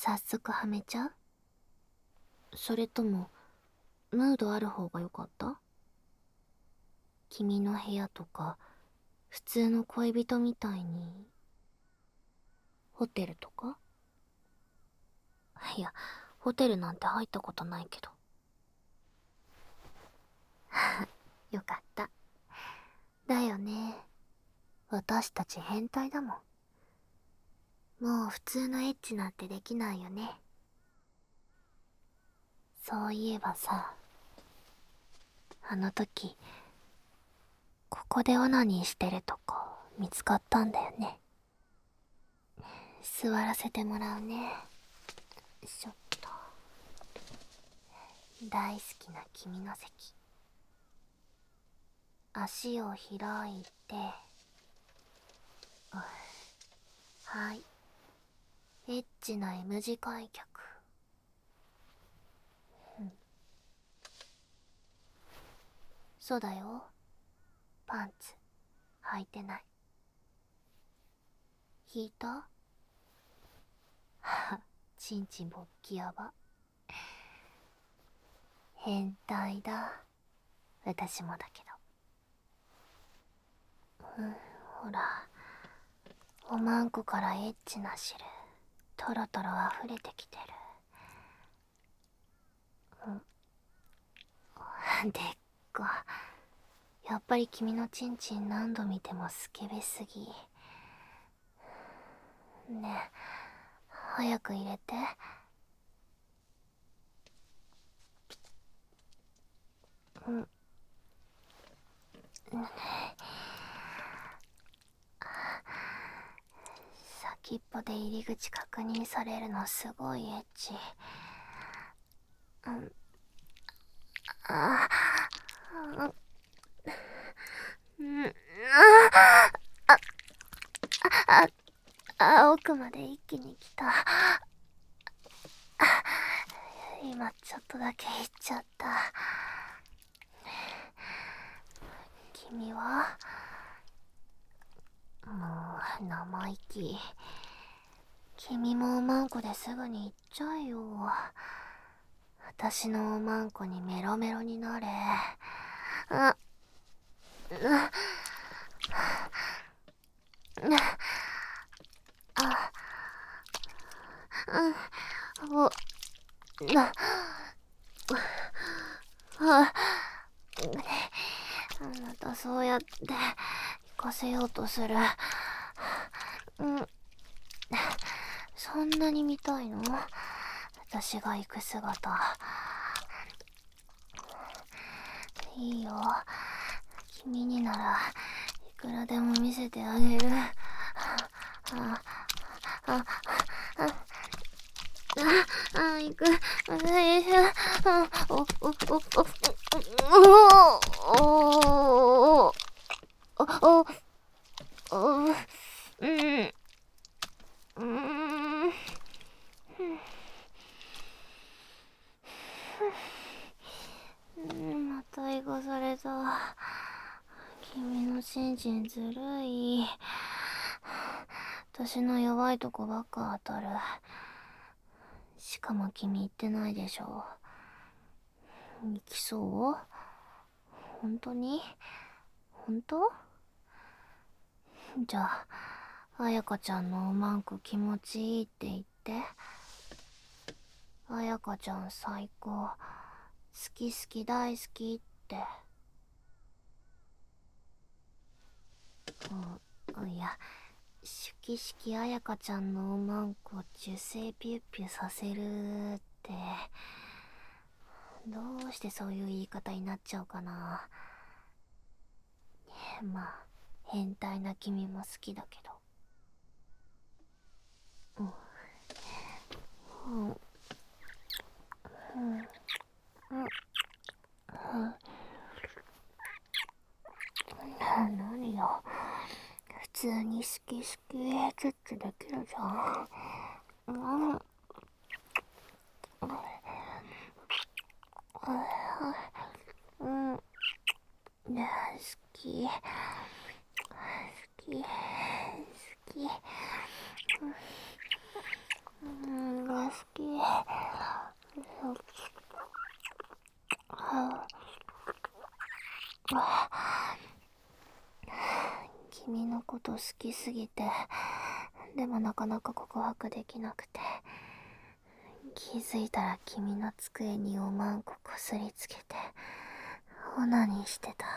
早速はめちゃう？それともムードある方が良かった？君の部屋とか普通の恋人みたいにホテルとか？いや、ホテルなんて入ったことないけど。よかった。だよね。私たち変態だもん。もう普通のエッチなんてできないよね。そういえばさ、あの時、ここでオナニーしてるとこ見つかったんだよね。座らせてもらうね。ちょっと。大好きな君の席。足を開いて、はい。エッチな M 字開脚。そうだよ。パンツ履いてない。引いた？ちんちんぼっきやば。変態だ。私もだけど。ほら、おまんこからエッチな汁トロトロ溢れてきてる。でっか。やっぱり君のちんちん何度見てもスケベすぎ。ねえ、早く入れて。先っぽで入り口確認されるのすごいエッチ。あ奥まで一気に来た。今ちょっとだけ行っちゃった。君はもう生意気。君もおまんこですぐに行っちゃえよ。私のおまんこにメロメロになれ。あおなあまたそうやって行かせようとする。そんなに見たいの？私が行く姿。いいよ。君にならいくらでも見せてあげる。行く。また行かされた。君のちんちんずるい。私の弱いとこばっか当たる。しかも君言ってないでしょ。行きそう？本当に？本当？じゃあ、彩香ちゃんのおまんこ気持ちいいって言って。彩香ちゃん最高。好き好き大好きって。いや、シュキシキ彩香ちゃんのおまんこ受精ピュッピュさせるって。どうしてそういう言い方になっちゃうかな。まあ、変態な君も好きだけど。何よ。普通に好き好きチュッチュできるじゃん。ねえ、好き。好き。好き。が好こと好きすぎて、でもなかなか告白できなくて、気づいたら君の机におまんここすりつけてオナニーしてた。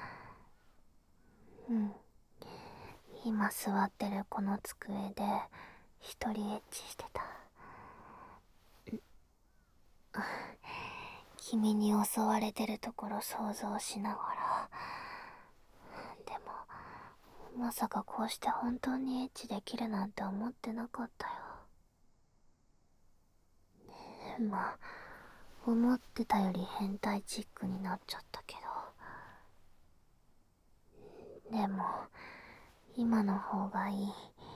今座ってるこの机で一人エッチしてた。君に襲われてるところ想像しながら。でもまさかこうして本当にエッチできるなんて思ってなかったよ。まあ思ってたより変態チックになっちゃったけど、でも今の方がいい。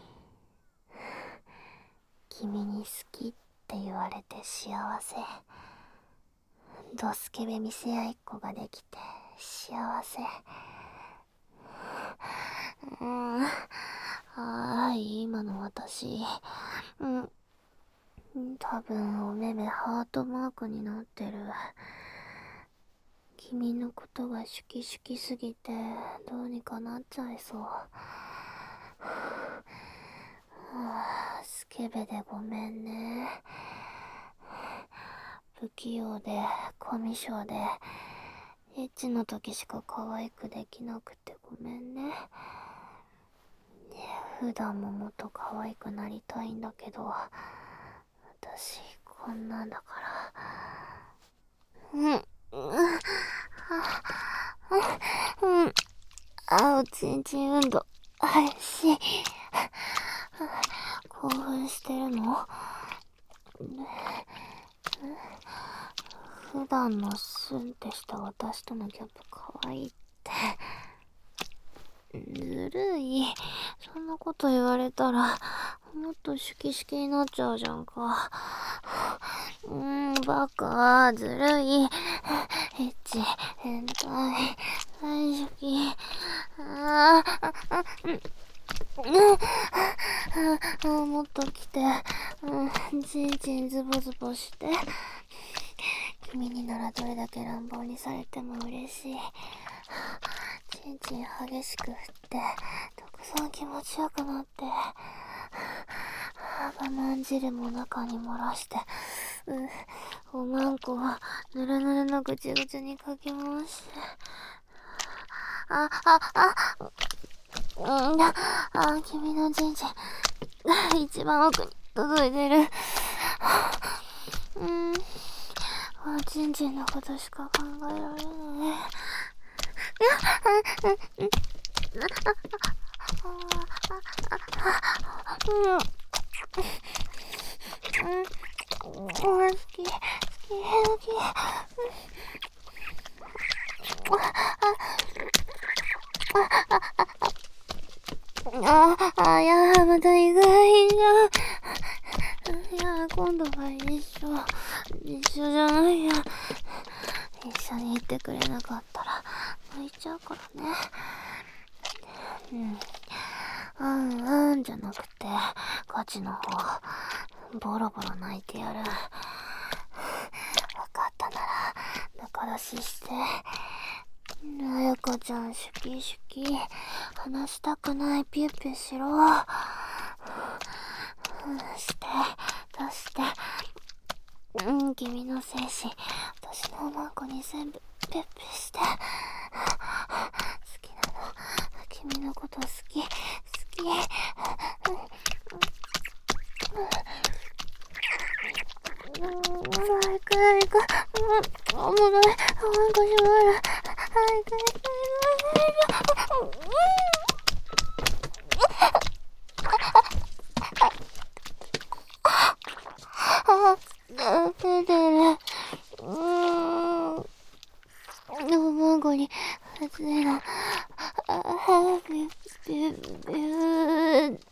君に好きって言われて幸せ。ドスケベ見せ合いっ子ができて幸せ。今の私、多分お目目ハートマークになってる。君のことがシュキシュキすぎてどうにかなっちゃいそう。スケベでごめんね。不器用でコミュ障でエッチの時しか可愛くできなくてごめんね。普段ももっと可愛くなりたいんだけど、私こんなんだから。おちんちん運動激しい。興奮してるの？普段のスンってした私とのギャップ可愛いって。ずるい。そんなこと言われたらもっとシュキシュキになっちゃうじゃんか。バカ、ずるい。エッチ、変態、大好き。もっと来て。ちんちんズボズボして。君にならどれだけ乱暴にされても嬉しい。ちんちん激しく振ってたくさん気持ちよくなって、我慢汁も中に漏らして、おまんこをぬるぬるのぐちぐちにかき回して、君のちんちん一番奥に届いてる。ちんちんのことしか考えられない。好き。いや、また意外じゃん。いや、今度は一緒じゃないや。一緒に行ってくれなかったら泣いちゃうからね。じゃなくてガチの方、ボロボロ泣いてやる。わかったなら仲出しして。やかちゃん、シュキシュキ話したくない、ピュッピュしろ。して出して。君の精子私のおまんこに全部ピュッピュして。好きなの、君のこと好き。早く。おもろい。おまんこしまる。早く。出てる。おまんこに初音のビュー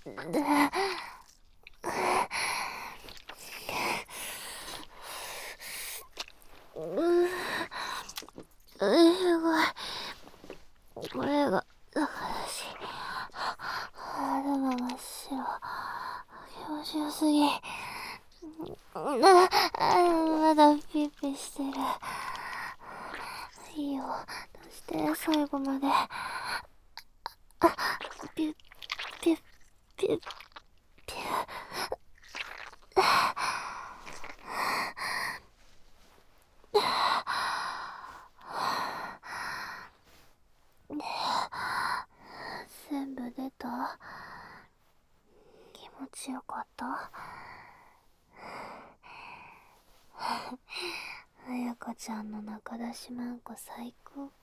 すごい。これがだからし、頭真っ白。気持ちよすぎ。まだピッピしてる。いいよ、そして最後までピュッピュッピュ全部出た。気持ちよかった。彩香ちゃんの中出しまんこ最高か。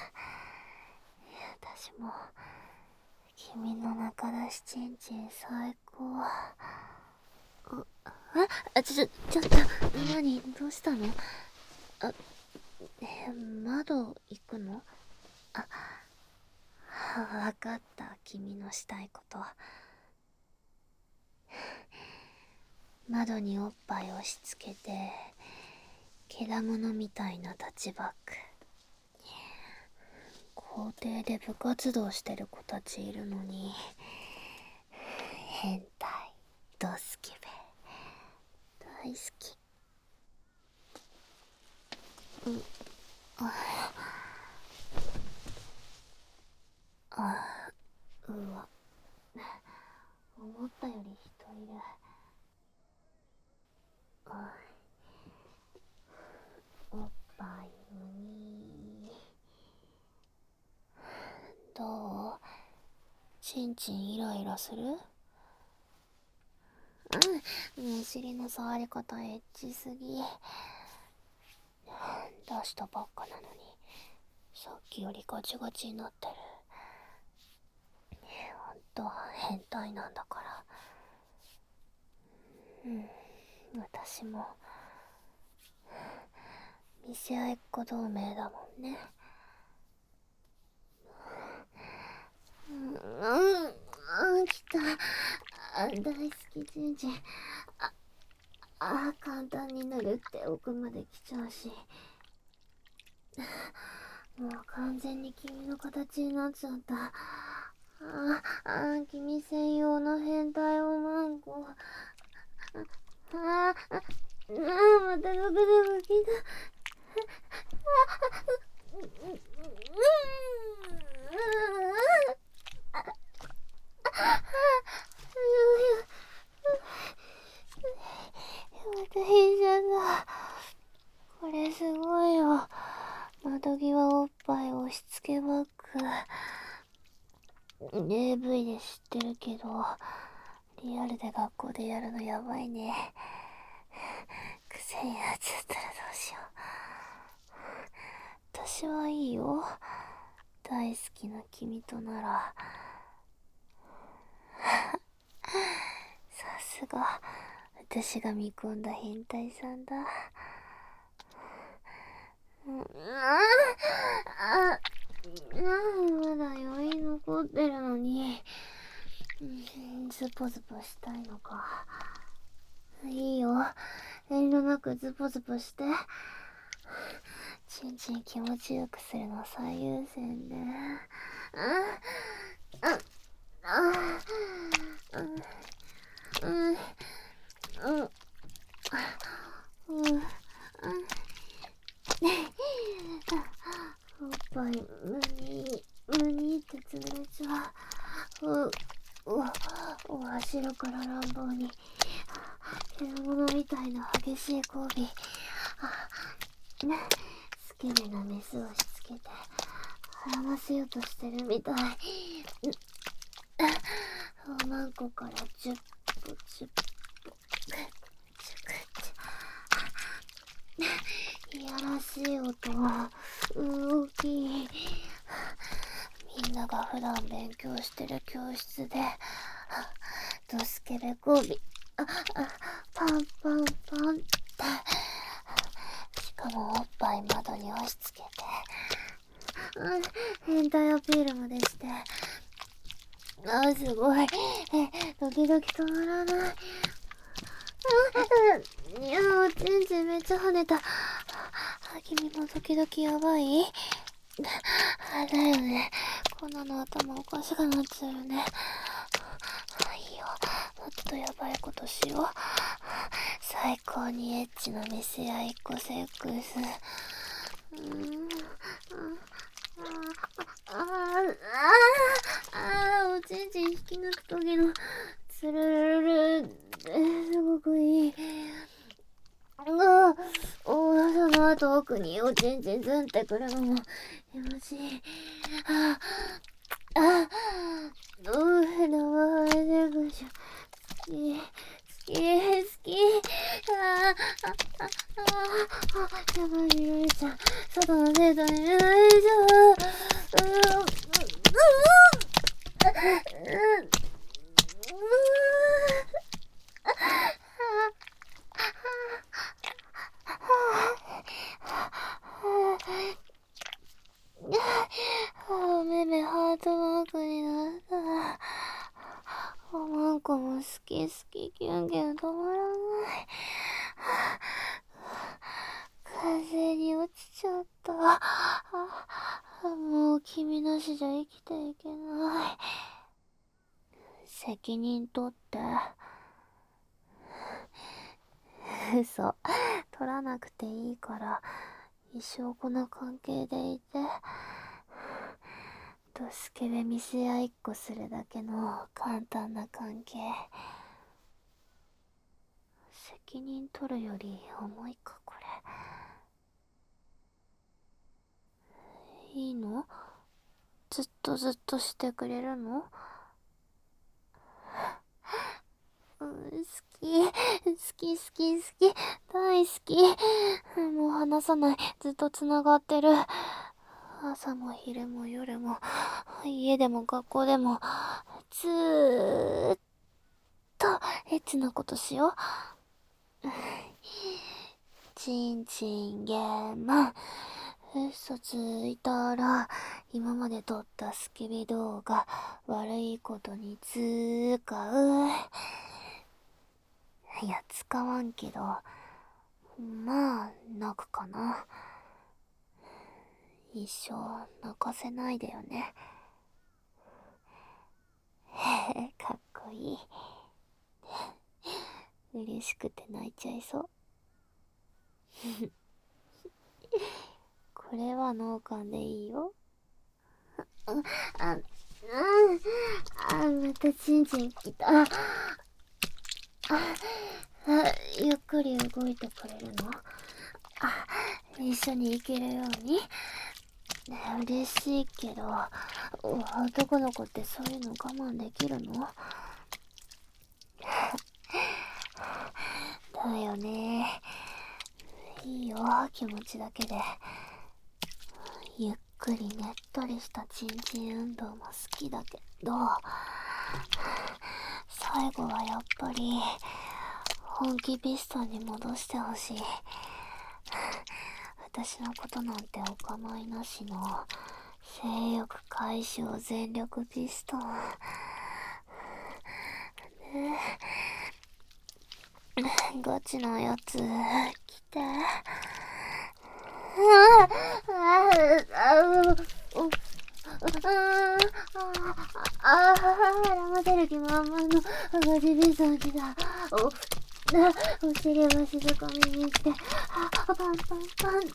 私も君の中出しちんちん最高。ちょっと、何、どうしたの？窓行くの？わかった、君のしたいこと。窓におっぱい押し付けて、けだものみたいなタッチバック。校庭で部活動してる子たちいるのに、変態、ドスケベ、大好き。うわ、思ったより人いる。おっぱいにどう？ちんちんイライラする？お尻の触り方エッチすぎ。出したばっかなのにさっきよりガチガチになってる。ほんと変態なんだから。私も見せ合いっ子同盟だもんね。来た。大好きちんちん。簡単に塗るって奥まで来ちゃうし。もう完全に君の形になっちゃった。君専用の変態おまんこ。またドクドクきた。また変じゃんだ。これすごいよ。窓際おっぱい押し付けバッグ。AV で知ってるけど、リアルで学校でやるのやばいね。癖になっちゃったらどうしよう。私はいいよ。大好きな君となら。さすが、私が見込んだ変態さんだ。まだ余韻残ってるのに、ズポズポしたいのか。いいよ、遠慮なくズポズポして。ちんちん気持ちよくするの最優先ね。おっぱいむにって潰れちゃう。お柱から乱暴にけだものみたいな激しい交尾。スケベなメスをしつけて孕ませようとしてるみたい。おまんこから10歩いやらしい音、大きい。みんなが普段勉強してる教室でドスケベ交尾、パンパンパンって、しかもおっぱい窓に押し付けて、変態アピールまでして、すごい、ドキドキ止まらない。いやちんちんめっちゃ跳ねた。君もドキドキやばい？だよね。こんなの頭おかしくなっちゃうよね。いいよ、もっとやばいことしよう。最高にエッチな見せ合いっこセックス。おちんちん引き抜く時のスルルルル、すごくいい。その後奥におちんちんズンってくるのも気持ちいい。生配信者好き好き。やばい、見られちゃう。外の生徒に見られちゃう。めめハートマークになった。おまんこも好き好き、キュンキュン止まらない。風に落ちちゃった。もう君なしじゃ生きていけない。責任取って。嘘、取らなくていいから一生この関係でいて。ドスケベ見せ合いっこするだけの簡単な関係。責任取るより重いか、これ。いいの？ずっとしてくれるの？好き、大好き。もう離さない。ずっとつながってる。朝も昼も夜も、家でも学校でも、ずーっとエッチなことしよう。ちんちんげーまん。嘘ついたら、今まで撮ったスケベ動画、悪いことに使う。いや、使わんけど、まあ、泣くかな。一生泣かせないでよね。かっこいい。嬉しくて泣いちゃいそう。これは脳幹でいいよ。またチンチンきた。ゆっくり動いてくれるの？一緒に行けるように。嬉しいけど、男の子ってそういうの我慢できるの？だよね。いいよ、気持ちだけで。ゆっくりねっとりしたチンチン運動も好きだけど、最後はやっぱり本気ピストンに戻してほしい。私のことなんてお構いなしの性欲解消全力ピストン。ガチなやつ来て。腹が出る気満々のガチピストン来た。お尻を静かみにして、パンパンパンって、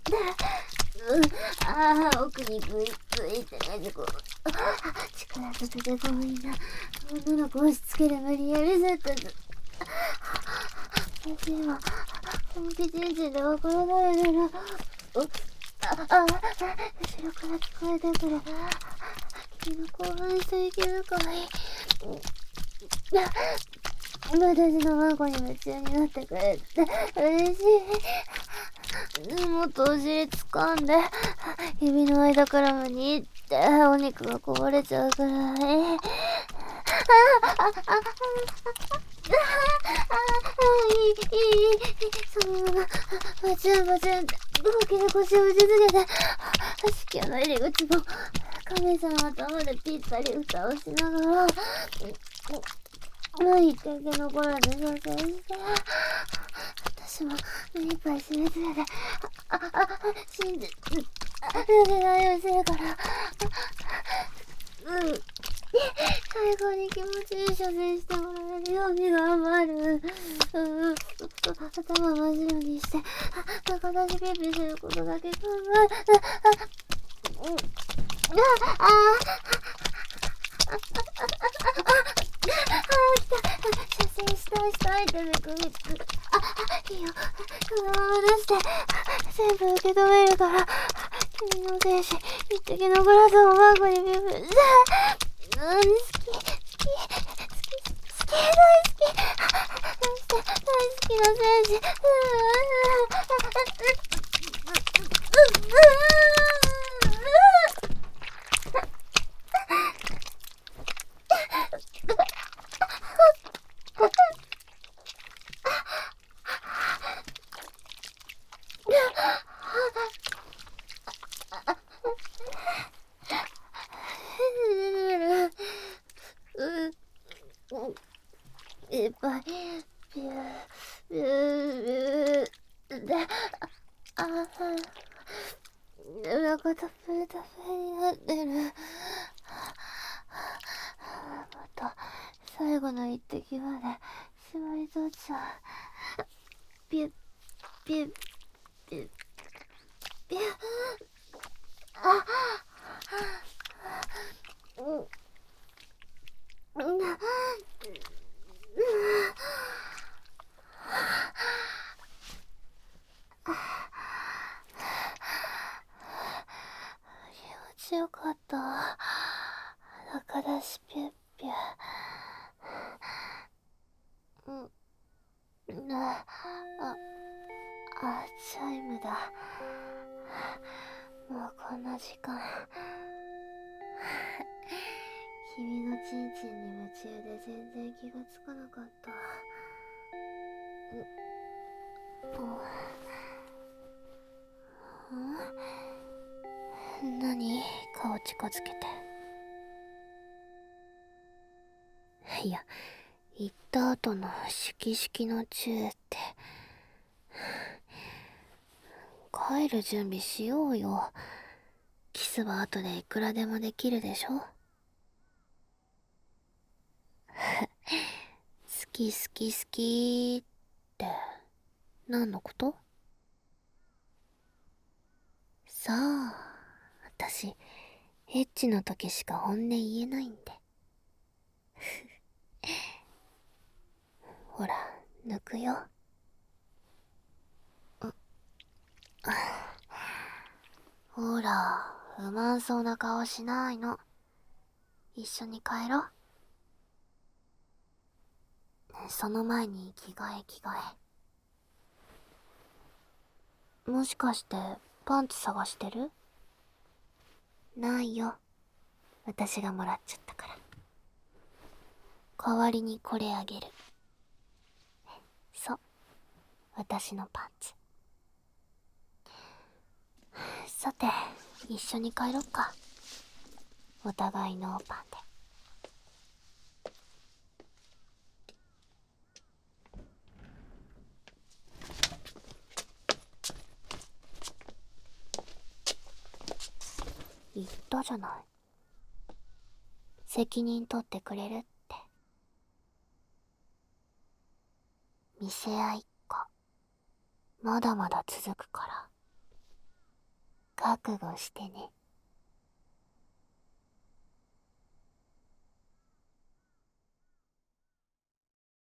奥にグイグイってね、こう、力ずくで強引な、女の子を押し付ける無理やりセットで、私今、本気チンチンで分からないなら、後ろから聞こえてくる、君の興奮した息遣い、私のマンコに夢中になってくれて嬉しい。もっとお尻掴んで、指の間からむにってお肉がこぼれちゃうくらい。そのままバチュンバチュンって大きな腰を打ちつけて、子宮の入り口も神様とまでぴったり蓋をしながら、一点気の声で蘇生して、私も目いっぱい締め付けて、信じ抜けないようにするから、最後に気持ちいい射精してもらえるように頑張る。頭真っ白にして、中出しピピすることだけ考え、 起きた。射精したいってビクビク。いいよ。そのまま出して。全部受け止めるから。君の精子、一滴のグラスをマークにビュービュー。好き、大好き。大好きな精子。いっぱいビュービュービューで、お腹たっぷりになってる。また最後の一滴まで縛り取っちゃう。ビュッビュッビュッビュッ。気持ちよかった。中出しピュッピュチャイムだ。もうこんな時間。君のチンチンに夢中で全然気がつかなかった。何？顔近づけて。いや、行った後のシュキシュキのチューって。帰る準備しようよ。キスは後でいくらでもできるでしょ。好きって何のこと？さあ、私エッチの時しか本音言えないんで。ほら、抜くよ。ほら、不満そうな顔しないの。一緒に帰ろう。その前に着替え。もしかしてパンツ探してる？ないよ。私がもらっちゃったから。代わりにこれあげる。そう、私のパンツ。さて、一緒に帰ろっか。お互いのパンで。言ったじゃない。責任取ってくれるって。見せ合いっこ、まだまだ続くから。覚悟してね。